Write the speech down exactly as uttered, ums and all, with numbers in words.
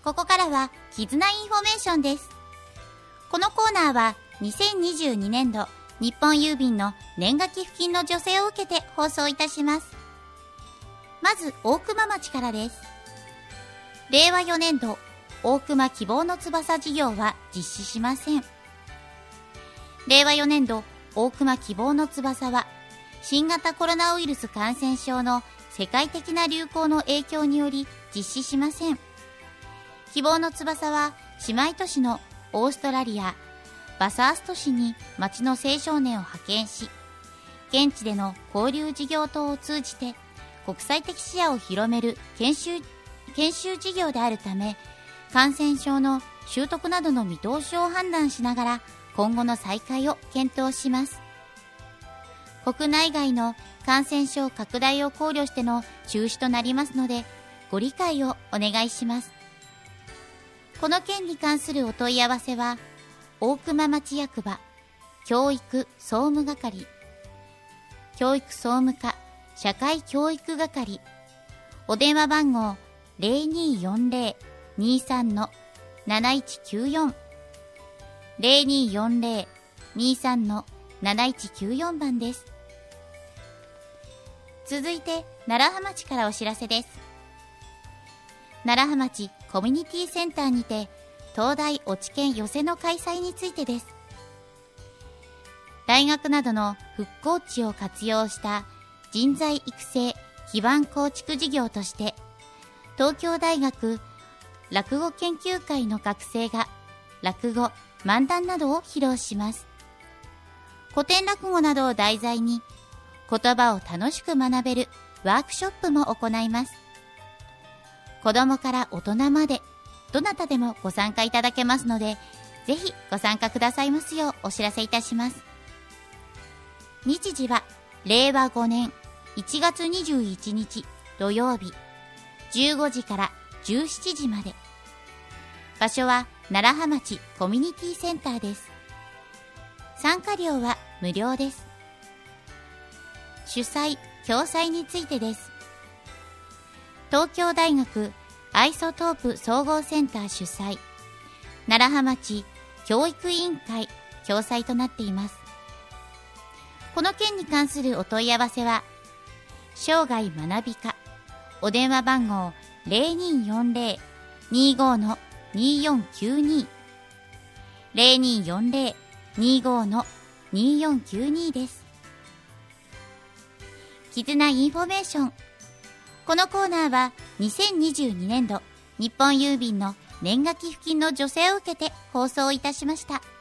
ここからは絆インフォメーションです。このコーナーはにせんにじゅうにねんど日本郵便の年賀寄付金の助成を受けて放送いたします。まず大熊町からです。れいわよねんど大熊希望の翼事業は実施しません。れいわよねんど大熊希望の翼は新型コロナウイルス感染症の世界的な流行の影響により実施しません。希望の翼は姉妹都市のオーストラリアバサースト市に町の青少年を派遣し、現地での交流事業等を通じて国際的視野を広める研修、研修事業であるため、感染症の習得などの見通しを判断しながら今後の再開を検討します。国内外の感染症拡大を考慮しての中止となりますので、ご理解をお願いします。この件に関するお問い合わせは、大熊町役場教育総務係、教育総務課社会教育係、お電話番号 ゼロにーよんゼロ にーさん なないちきゅうよん ゼロにーよんゼロ にーさん なないちきゅうよん 番です。続いて楢葉町からお知らせです。楢葉町コミュニティセンターにて東大落研寄せの開催についてです。大学などの復興地を活用した人材育成基盤構築事業として、東京大学落語研究会の学生が落語、漫談などを披露します。古典落語などを題材に言葉を楽しく学べるワークショップも行います。子供から大人までどなたでもご参加いただけますので、ぜひご参加くださいますようお知らせいたします。日時はれいわごねんいちがつにじゅういちにち土曜日じゅうごじからじゅうしちじまで。場所は楢葉町コミュニティセンターです。参加料は無料です。主催・共催についてです。東京大学アイソトープ総合センター主催、楢葉町教育委員会共催となっています。この件に関するお問い合わせは、生涯学び課お電話番号 ゼロにーよんゼロ にーご のにーよんきゅうに ゼロにーよんゼロ にーご のにーよんきゅうに です。絆インフォメーション。このコーナーはにせんにじゅうにねんど日本郵便の年賀寄付金の助成を受けて放送いたしました。